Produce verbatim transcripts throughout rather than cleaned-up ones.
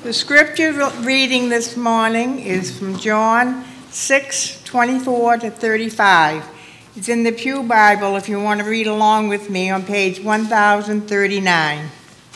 The scripture reading this morning is from John six, twenty-four to thirty-five. It's in the Pew Bible if you want to read along with me on page one thousand thirty-nine.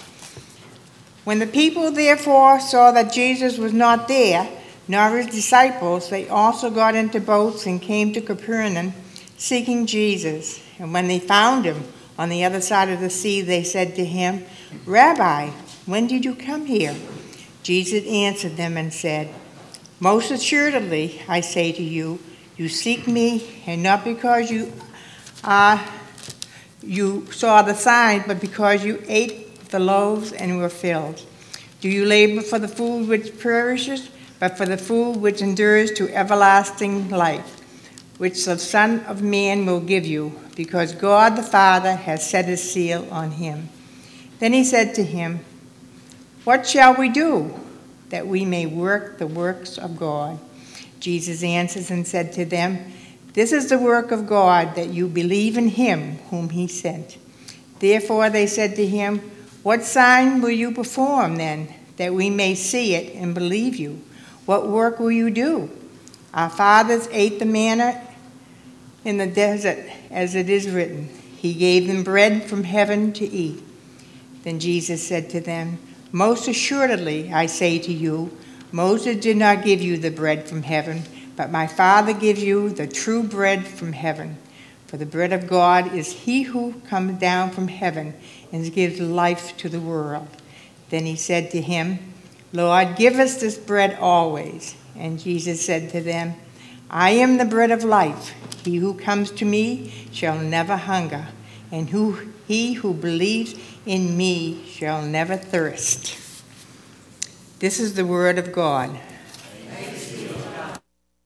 When the people therefore saw that Jesus was not there, nor his disciples, they also got into boats and came to Capernaum, seeking Jesus. And when they found him on the other side of the sea, they said to him, "Rabbi, when did you come here?" Jesus answered them and said, "Most assuredly, I say to you, you seek me, and not because you uh, you saw the sign, but because you ate the loaves and were filled. Do you labor for the food which perishes, but for the food which endures to everlasting life, which the Son of Man will give you, because God the Father has set his seal on him?" Then he said to him, "What shall we do that we may work the works of God?" Jesus answered and said to them, "This is the work of God, that you believe in him whom he sent." Therefore they said to him, "What sign will you perform then, that we may see it and believe you? What work will you do? Our fathers ate the manna in the desert, as it is written, he gave them bread from heaven to eat." Then Jesus said to them, "Most assuredly, I say to you, Moses did not give you the bread from heaven, but my Father gives you the true bread from heaven. For the bread of God is he who comes down from heaven and gives life to the world." Then he said to him, "Lord, give us this bread always." And Jesus said to them, "I am the bread of life. He who comes to me shall never hunger, and who he who believes in me shall never thirst." This is the word of God. Thanks be to God.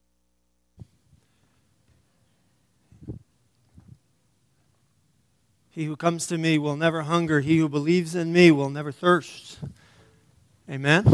He who comes to me will never hunger. He who believes in me will never thirst. Amen.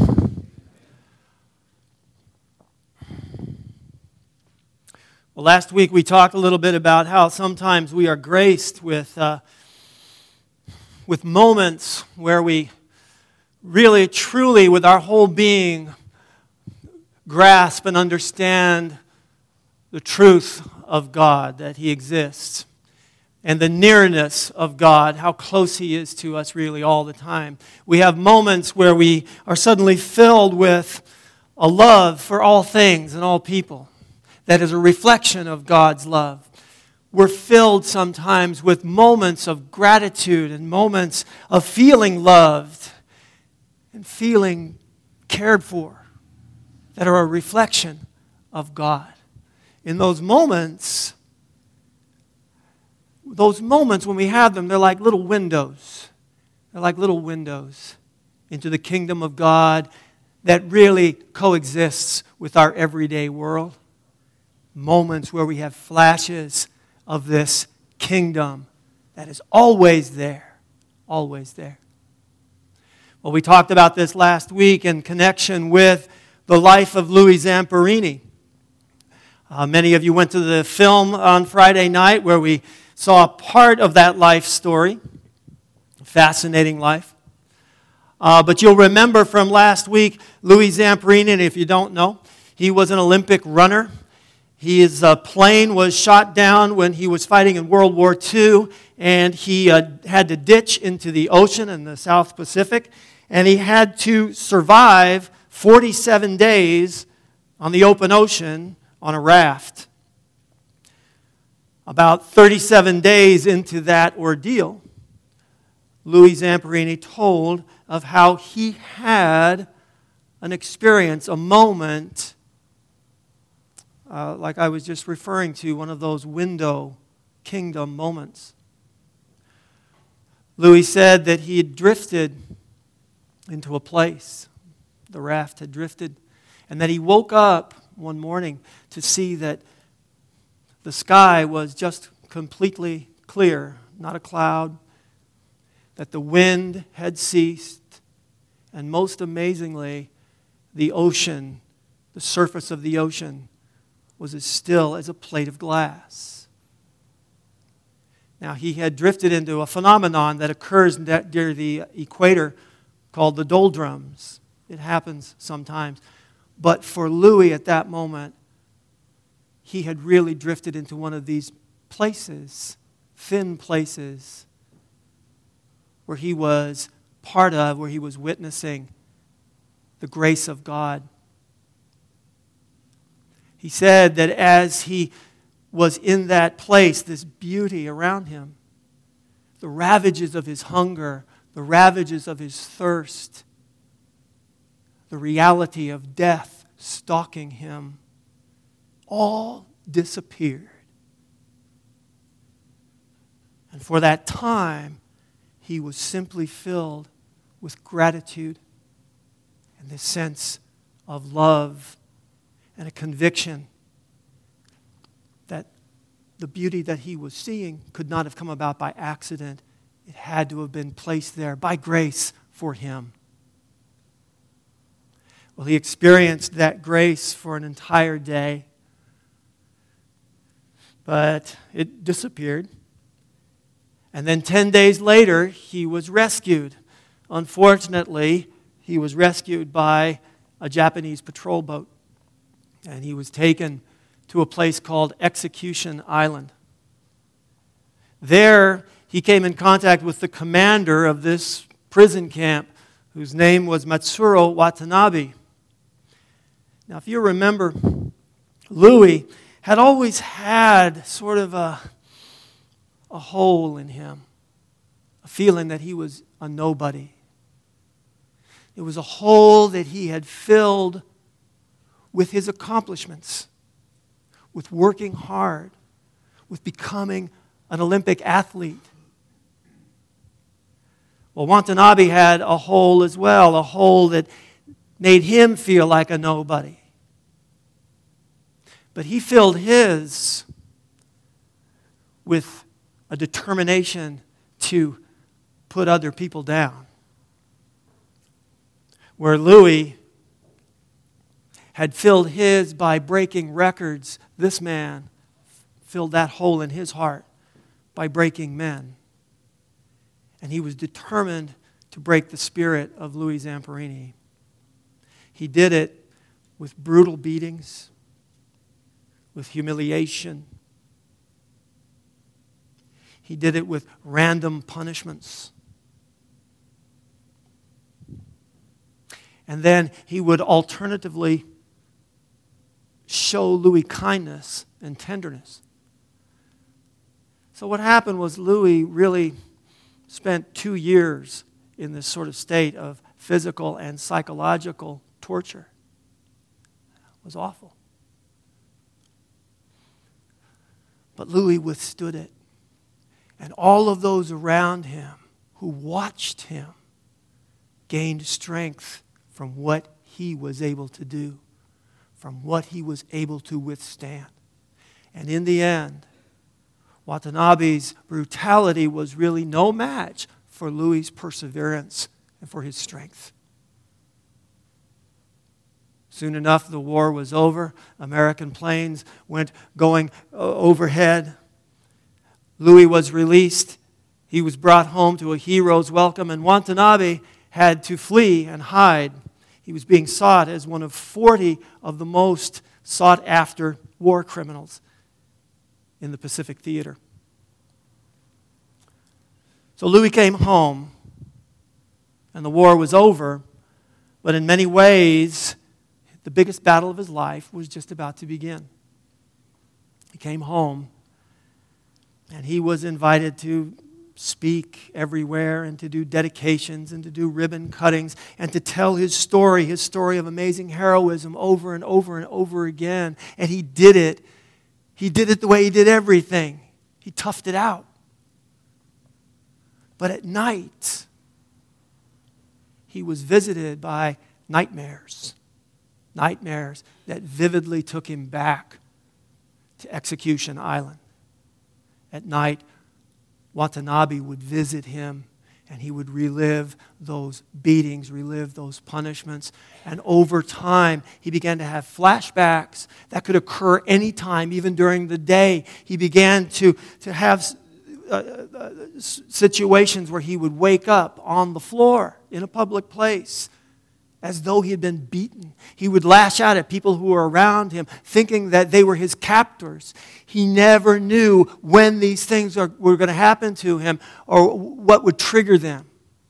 Well, last week we talked a little bit about how sometimes we are graced with uh, with moments where we really, truly, with our whole being, grasp and understand the truth of God, that he exists, and the nearness of God, how close he is to us really all the time. We have moments where we are suddenly filled with a love for all things and all people that is a reflection of God's love. We're filled sometimes with moments of gratitude and moments of feeling loved and feeling cared for that are a reflection of God. In those moments, those moments when we have them, they're like little windows. They're like little windows into the kingdom of God that really coexists with our everyday world. Moments where we have flashes of this kingdom that is always there, always there. Well, we talked about this last week in connection with the life of Louis Zamperini. Uh, many of you went to the film on Friday night where we saw part of that life story. Fascinating life. Uh, but you'll remember from last week, Louis Zamperini, and if you don't know, he was an Olympic runner. His uh, plane was shot down when he was fighting in World War Two, and he uh, had to ditch into the ocean in the South Pacific, and he had to survive forty-seven days on the open ocean on a raft. About thirty-seven days into that ordeal, Louis Zamperini told of how he had an experience, a moment, Uh, like I was just referring to, one of those window kingdom moments. Louis said that he had drifted into a place. The raft had drifted. And that he woke up one morning to see that the sky was just completely clear, not a cloud, that the wind had ceased, and most amazingly, the ocean, the surface of the ocean, was as still as a plate of glass. Now, he had drifted into a phenomenon that occurs near the equator called the doldrums, It happens sometimes. But for Louis at that moment, he had really drifted into one of these places, thin places, where he was part of, where he was witnessing the grace of God. He said that as he was in that place, this beauty around him, the ravages of his hunger, the ravages of his thirst, the reality of death stalking him, all disappeared. And for that time, he was simply filled with gratitude and this sense of love and a conviction that the beauty that he was seeing could not have come about by accident. It had to have been placed there by grace for him. Well, he experienced that grace for an entire day, but it disappeared. And then ten days later, he was rescued. Unfortunately, he was rescued by a Japanese patrol boat. And he was taken to a place called Execution Island. There, he came in contact with the commander of this prison camp, whose name was Matsuro Watanabe. Now, if you remember, Louis had always had sort of a, a hole in him, a feeling that he was a nobody. It was a hole that he had filled with his accomplishments, with working hard, with becoming an Olympic athlete. Well, Watanabe had a hole as well, a hole that made him feel like a nobody. But he filled his with a determination to put other people down. Where Louis had filled his by breaking records, this man filled that hole in his heart by breaking men. And he was determined to break the spirit of Louis Zamperini. He did it with brutal beatings, with humiliation. He did it with random punishments. And then he would alternatively show Louis kindness and tenderness. So what happened was Louis really spent two years in this sort of state of physical and psychological torture. It was awful. But Louis withstood it. And all of those around him who watched him gained strength from what he was able to do, from what he was able to withstand. And in the end, Watanabe's brutality was really no match for Louis' perseverance and for his strength. Soon enough, the war was over. American planes went going overhead. Louis was released. He was brought home to a hero's welcome, and Watanabe had to flee and hide. He was being sought as one of forty of the most sought-after war criminals in the Pacific Theater. So Louis came home, and the war was over, but in many ways, the biggest battle of his life was just about to begin. He came home, and he was invited to speak everywhere and to do dedications and to do ribbon cuttings and to tell his story, his story of amazing heroism over and over and over again. And he did it. He did it the way he did everything. He toughed it out. But at night, he was visited by nightmares. Nightmares that vividly took him back to Execution Island. At night, Watanabe would visit him, and he would relive those beatings, relive those punishments. And over time, he began to have flashbacks that could occur anytime, even during the day. He began to, to have uh, uh, situations where he would wake up on the floor in a public place as though he had been beaten. He would lash out at people who were around him, thinking that they were his captors. He never knew when these things are, were going to happen to him or what would trigger them.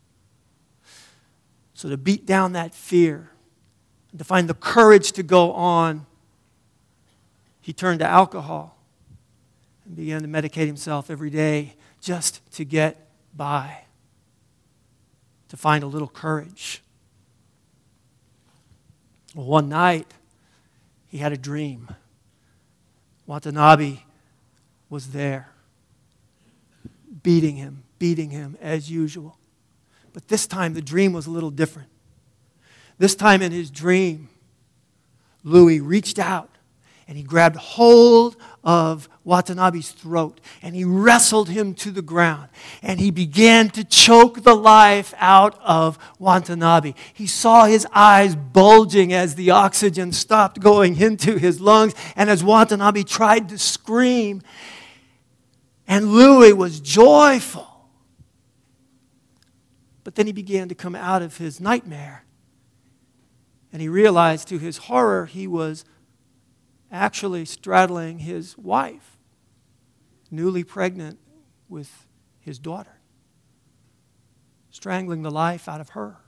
So to beat down that fear, and to find the courage to go on, he turned to alcohol and began to medicate himself every day just to get by, to find a little courage. Well, one night, he had a dream. Watanabe was there, beating him, beating him as usual. But this time, the dream was a little different. This time in his dream, Louis reached out and he grabbed hold of Watanabe's throat and he wrestled him to the ground. And he began to choke the life out of Watanabe. He saw his eyes bulging as the oxygen stopped going into his lungs and as Watanabe tried to scream. And Louis was joyful. But then he began to come out of his nightmare. And he realized to his horror he was actually straddling his wife, newly pregnant with his daughter, strangling the life out of her.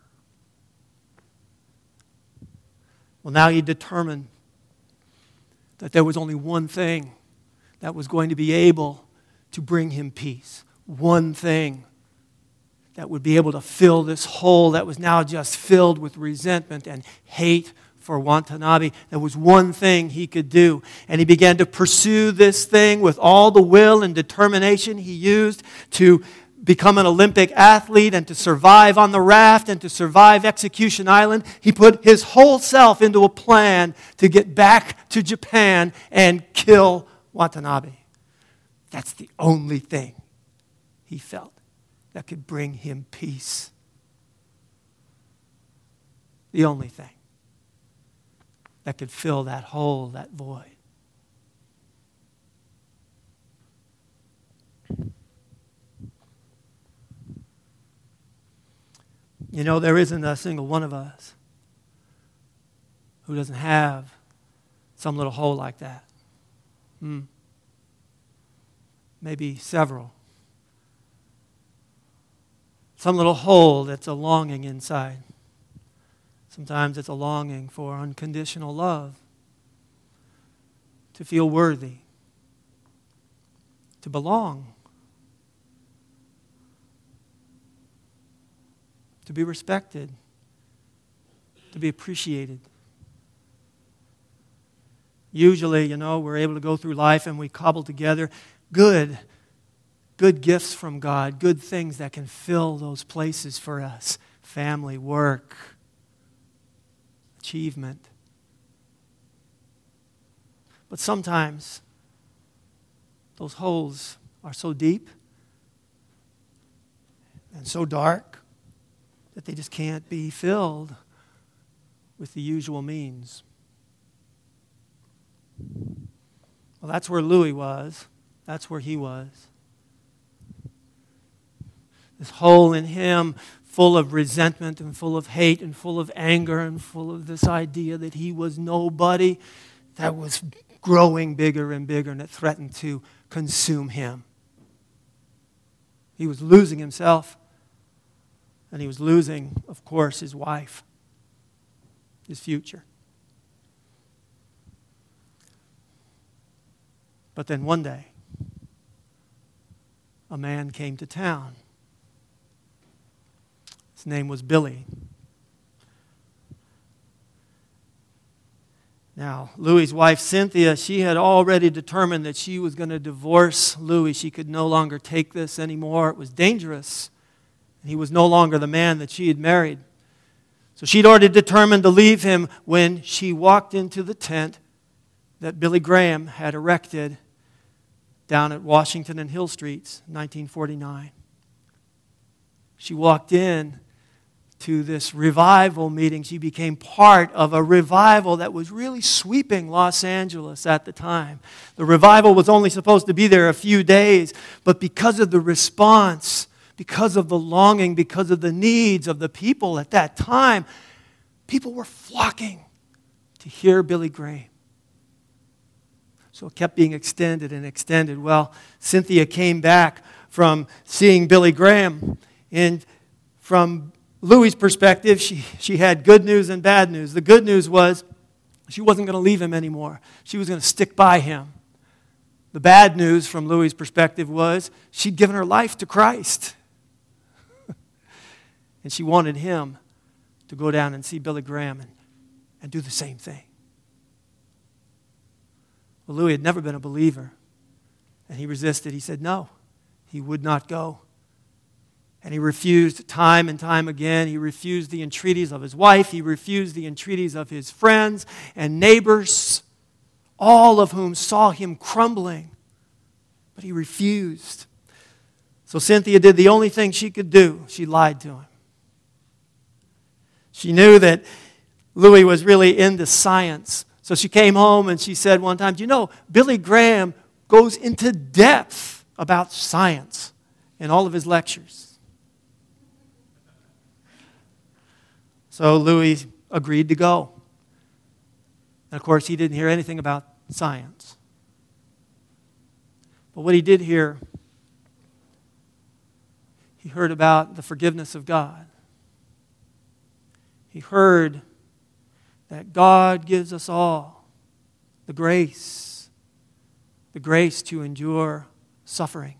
Well, now he determined that there was only one thing that was going to be able to bring him peace. One thing that would be able to fill this hole that was now just filled with resentment and hate for Watanabe. There was one thing he could do. And he began to pursue this thing with all the will and determination he used to become an Olympic athlete and to survive on the raft and to survive Execution Island. He put his whole self into a plan to get back to Japan and kill Watanabe. That's the only thing he felt that could bring him peace. The only thing that could fill that hole, that void. You know, there isn't a single one of us who doesn't have some little hole like that. Hmm. Maybe several. Some little hole that's a longing inside. Sometimes it's a longing for unconditional love, to feel worthy, to belong, to be respected, to be appreciated. Usually, you know, we're able to go through life and we cobble together good, good gifts from God, good things that can fill those places for us. Family, work, achievement. But sometimes those holes are so deep and so dark that they just can't be filled with the usual means. Well, that's where Louis was. That's where he was. This hole in him, full of resentment and full of hate and full of anger and full of this idea that he was nobody, that was growing bigger and bigger, and it threatened to consume him. He was losing himself, and he was losing, of course, his wife, his future. But then one day, a man came to town. His name was Billy. Now, Louis's wife, Cynthia, she had already determined that she was going to divorce Louis. She could no longer take this anymore. It was dangerous. And he was no longer the man that she had married. So she'd already determined to leave him when she walked into the tent that Billy Graham had erected down at Washington and Hill Streets in nineteen forty-nine. She walked in to this revival meeting. She became part of a revival that was really sweeping Los Angeles at the time. The revival was only supposed to be there a few days, but because of the response, because of the longing, because of the needs of the people at that time, People were flocking to hear Billy Graham. So it kept being extended and extended. Well, Cynthia came back from seeing Billy Graham, and from Louie's perspective, she, she had good news and bad news. The good news was she wasn't going to leave him anymore. She was going to stick by him. The bad news from Louie's perspective was she'd given her life to Christ. And she wanted him to go down and see Billy Graham and, and do the same thing. Well, Louie had never been a believer, and he resisted. He said no, he would not go. And he refused time and time again. He refused the entreaties of his wife. He refused the entreaties of his friends and neighbors, all of whom saw him crumbling. But he refused. So Cynthia did the only thing she could do. She lied to him. She knew that Louie was really into science. So she came home and she said one time, you know, Billy Graham goes into depth about science in all of his lectures. So Louie agreed to go. And of course, he didn't hear anything about science. But what he did hear, he heard about the forgiveness of God. He heard that God gives us all the grace, the grace to endure suffering.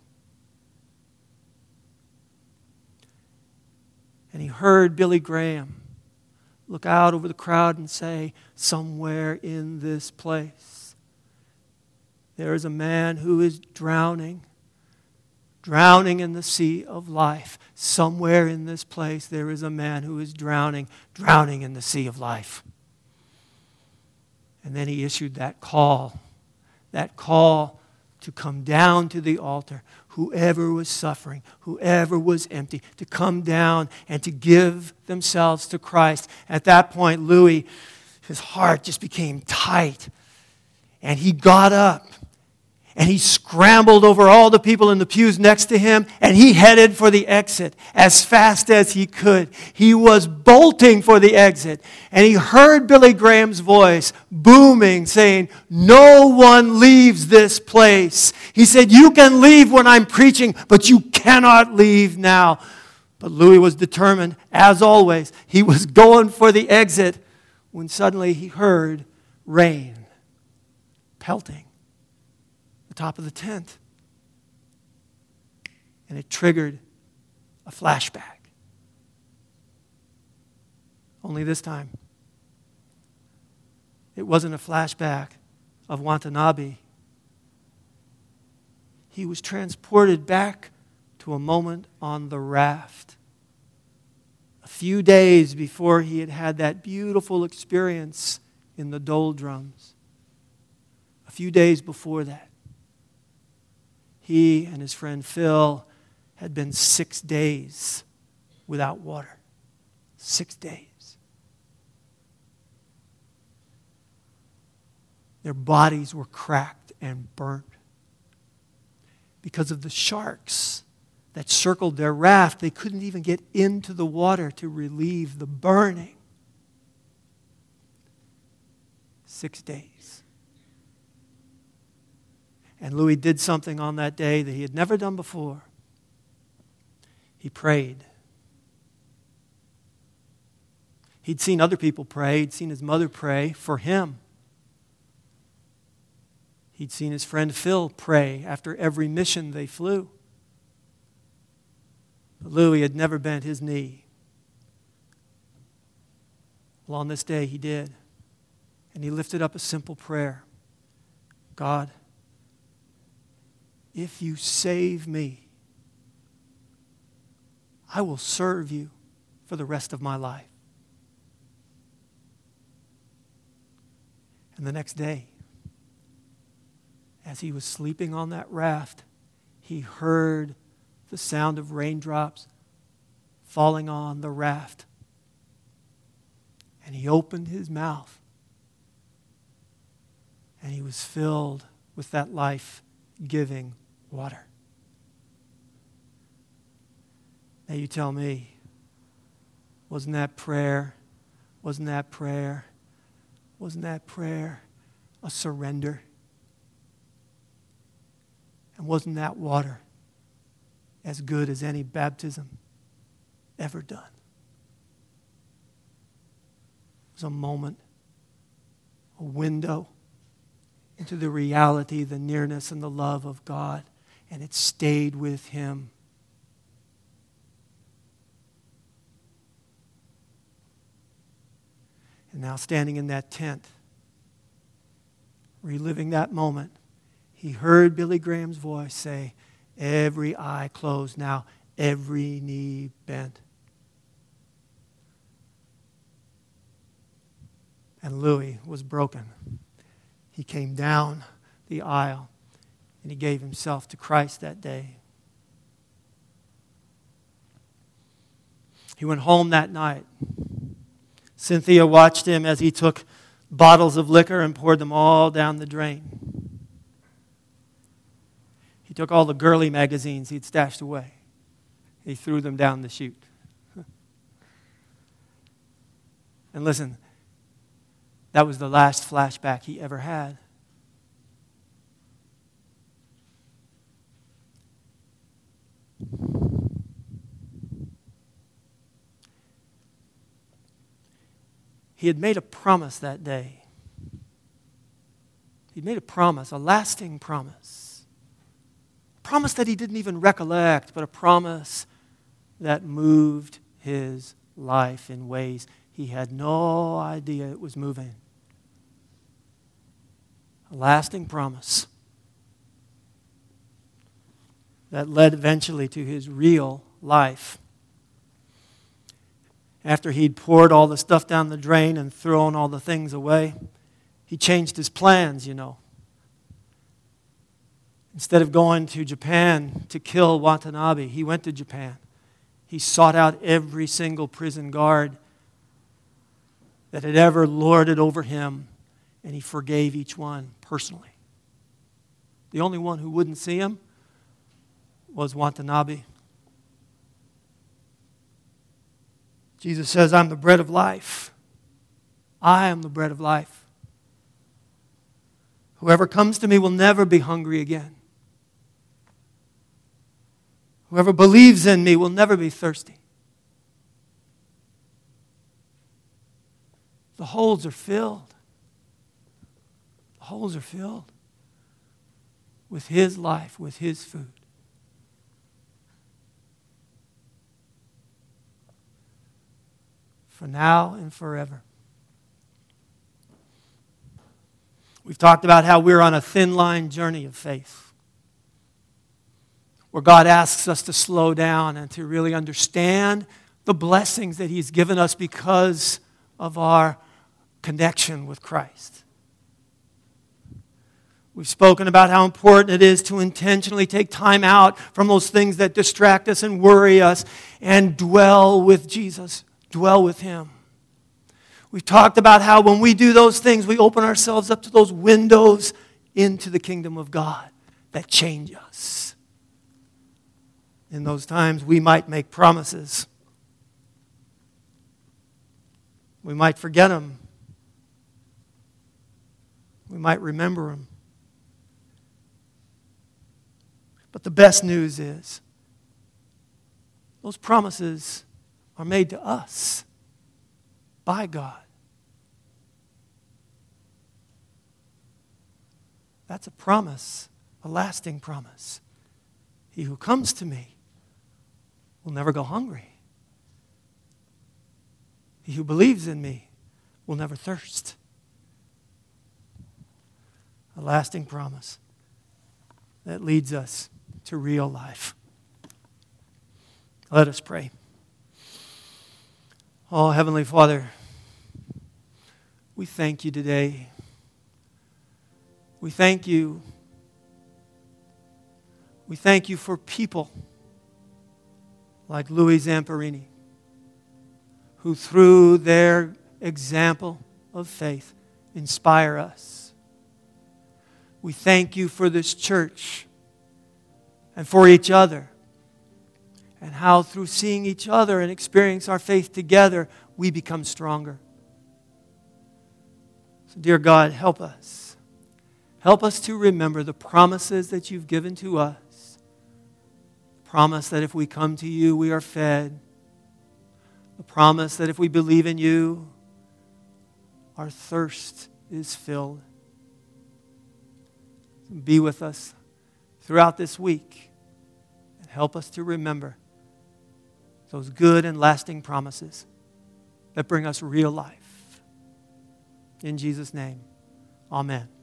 And he heard Billy Graham look out over the crowd and say, somewhere in this place, there is a man who is drowning, drowning in the sea of life. Somewhere in this place, there is a man who is drowning, drowning in the sea of life. And then he issued that call, that call to come down to the altar, whoever was suffering, whoever was empty, to come down and to give themselves to Christ. At that point, Louie, his heart just became tight. And he got up and he scrambled over all the people in the pews next to him, and he headed for the exit as fast as he could. He was bolting for the exit, and he heard Billy Graham's voice booming, saying, no one leaves this place. He said, you can leave when I'm preaching, but you cannot leave now. But Louie was determined, as always. He was going for the exit when suddenly he heard rain pelting the top of the tent. And it triggered a flashback. Only this time, it wasn't a flashback of Watanabe. He was transported back to a moment on the raft. A few days before he had had that beautiful experience in the doldrums. A few days before that, he and his friend Phil had been six days without water. Six days. Their bodies were cracked and burnt. Because of the sharks that circled their raft, they couldn't even get into the water to relieve the burning. Six days. And Louie did something on that day that he had never done before. He prayed. He'd seen other people pray. He'd seen his mother pray for him. He'd seen his friend Phil pray after every mission they flew. But Louie had never bent his knee. Well, on this day he did. And he lifted up a simple prayer. God, if you save me, I will serve you for the rest of my life. And the next day, as he was sleeping on that raft, he heard the sound of raindrops falling on the raft. And he opened his mouth, and he was filled with that life-giving water. Now you tell me, wasn't that prayer Wasn't that prayer? Wasn't that prayer a surrender? And wasn't that water as good as any baptism ever done? It was a moment, a window into the reality, the nearness, and the love of God. And it stayed with him. And now standing in that tent, reliving that moment, he heard Billy Graham's voice say, every eye closed now, every knee bent. And Louis was broken. He came down the aisle and he gave himself to Christ that day. He went home that night. Cynthia watched him as he took bottles of liquor and poured them all down the drain. He took all the girly magazines he'd stashed away. He threw them down the chute. And listen, that was the last flashback he ever had. He had made a promise that day. He'd made a promise, a lasting promise. A promise that he didn't even recollect, but a promise that moved his life in ways he had no idea it was moving. A lasting promise that led eventually to his real life. After he'd poured all the stuff down the drain and thrown all the things away, he changed his plans, you know. Instead of going to Japan to kill Watanabe, he went to Japan. He sought out every single prison guard that had ever lorded over him, and he forgave each one personally. The only one who wouldn't see him was Watanabe. Jesus says, I'm the bread of life. I am the bread of life. Whoever comes to me will never be hungry again. Whoever believes in me will never be thirsty. The holes are filled. The holes are filled with his life, with his food. For now and forever. We've talked about how we're on a thin line journey of faith, where God asks us to slow down and to really understand the blessings that He's given us because of our connection with Christ. We've spoken about how important it is to intentionally take time out from those things that distract us and worry us and dwell with Jesus. Dwell with Him. We've talked about how when we do those things, we open ourselves up to those windows into the kingdom of God that change us. In those times, we might make promises. We might forget them. We might remember them. But the best news is, those promises are made to us by God. That's a promise, a lasting promise. He who comes to me will never go hungry. He who believes in me will never thirst. A lasting promise that leads us to real life. Let us pray. Oh, Heavenly Father, we thank you today. We thank you. We thank you for people like Louis Zamperini, who through their example of faith inspire us. We thank you for this church and for each other, and how through seeing each other and experiencing our faith together, we become stronger. So, dear God, help us. Help us to remember the promises that you've given to us. The promise that if we come to you, we are fed. The promise that if we believe in you, our thirst is filled. Be with us throughout this week and help us to remember those good and lasting promises that bring us real life. In Jesus' name, amen.